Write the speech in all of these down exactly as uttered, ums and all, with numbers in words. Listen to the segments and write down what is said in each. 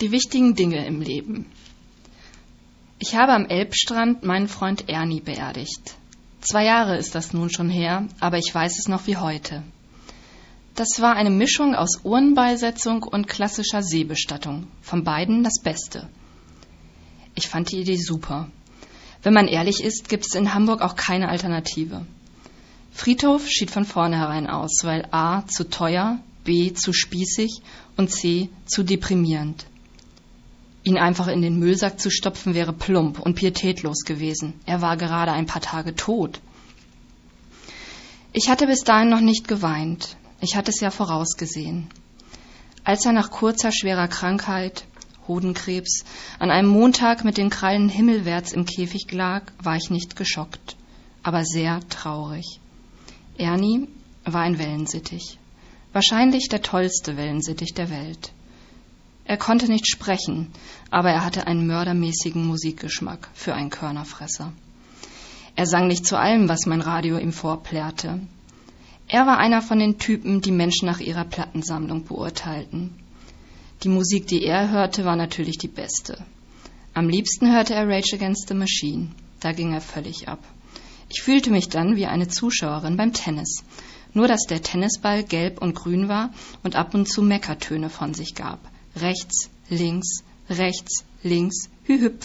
Die wichtigen Dinge im Leben. Ich habe am Elbstrand meinen Freund Ernie beerdigt. Zwei Jahre ist das nun schon her, aber ich weiß es noch wie heute. Das war eine Mischung aus Urnenbeisetzung und klassischer Seebestattung. Von beiden das Beste. Ich fand die Idee super. Wenn man ehrlich ist, gibt es in Hamburg auch keine Alternative. Friedhof schied von vornherein aus, weil A. zu teuer, B. zu spießig und C. zu deprimierend. Ihn einfach in den Müllsack zu stopfen wäre plump und pietätlos gewesen. Er war gerade ein paar Tage tot. Ich hatte bis dahin noch nicht geweint. Ich hatte es ja vorausgesehen. Als er nach kurzer, schwerer Krankheit, Hodenkrebs, an einem Montag mit den Krallen himmelwärts im Käfig lag, war ich nicht geschockt, aber sehr traurig. Ernie war ein Wellensittich. Wahrscheinlich der tollste Wellensittich der Welt. Er konnte nicht sprechen, aber er hatte einen mördermäßigen Musikgeschmack für einen Körnerfresser. Er sang nicht zu allem, was mein Radio ihm vorplärrte. Er war einer von den Typen, die Menschen nach ihrer Plattensammlung beurteilten. Die Musik, die er hörte, war natürlich die beste. Am liebsten hörte er Rage Against the Machine. Da ging er völlig ab. Ich fühlte mich dann wie eine Zuschauerin beim Tennis. Nur, dass der Tennisball gelb und grün war und ab und zu Meckertöne von sich gab. Rechts, links, rechts, links, hü-hüpf.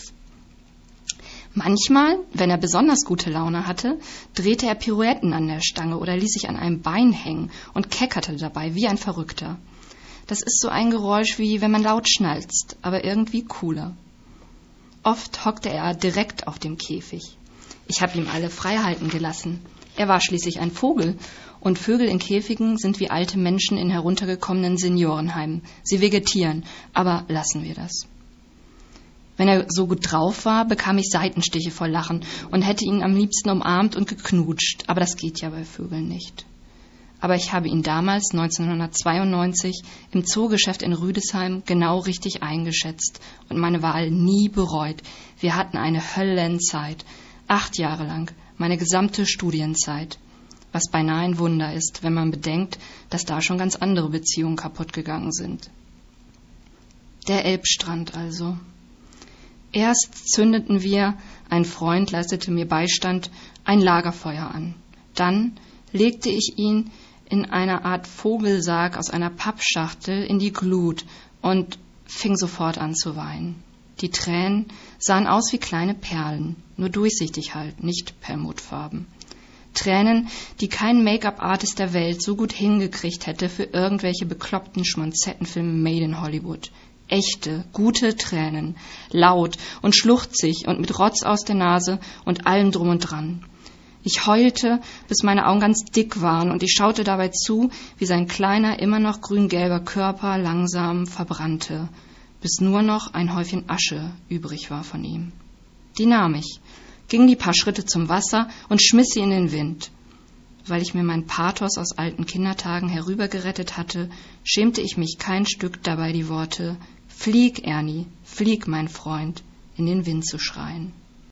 Manchmal, wenn er besonders gute Laune hatte, drehte er Pirouetten an der Stange oder ließ sich an einem Bein hängen und keckerte dabei wie ein Verrückter. Das ist so ein Geräusch, wie wenn man laut schnalzt, aber irgendwie cooler. Oft hockte er direkt auf dem Käfig. Ich habe ihm alle Freiheiten gelassen. Er war schließlich ein Vogel. Und Vögel in Käfigen sind wie alte Menschen in heruntergekommenen Seniorenheimen. Sie vegetieren, aber lassen wir das. Wenn er so gut drauf war, bekam ich Seitenstiche vor Lachen und hätte ihn am liebsten umarmt und geknutscht. Aber das geht ja bei Vögeln nicht. Aber ich habe ihn damals, neunzehnhundertzweiundneunzig, im Zoogeschäft in Rüdesheim genau richtig eingeschätzt und meine Wahl nie bereut. Wir hatten eine Höllenzeit. Acht Jahre lang. Meine gesamte Studienzeit. Was beinahe ein Wunder ist, wenn man bedenkt, dass da schon ganz andere Beziehungen kaputt gegangen sind. Der Elbstrand also. Erst zündeten wir, ein Freund leistete mir Beistand, ein Lagerfeuer an. Dann legte ich ihn in einer Art Vogelsarg aus einer Pappschachtel in die Glut und fing sofort an zu weinen. Die Tränen sahen aus wie kleine Perlen, nur durchsichtig halt, nicht perlmuttfarben. Tränen, die kein Make-up-Artist der Welt so gut hingekriegt hätte für irgendwelche bekloppten Schmonzettenfilme made in Hollywood. Echte, gute Tränen, laut und schluchzig und mit Rotz aus der Nase und allem drum und dran. Ich heulte, bis meine Augen ganz dick waren und ich schaute dabei zu, wie sein kleiner, immer noch grün-gelber Körper langsam verbrannte, bis nur noch ein Häufchen Asche übrig war von ihm. Die nahm ich, ging die paar Schritte zum Wasser und schmiss sie in den Wind. Weil ich mir mein Pathos aus alten Kindertagen herübergerettet hatte, schämte ich mich kein Stück dabei, die Worte »Flieg, Ernie, flieg, mein Freund«, in den Wind zu schreien.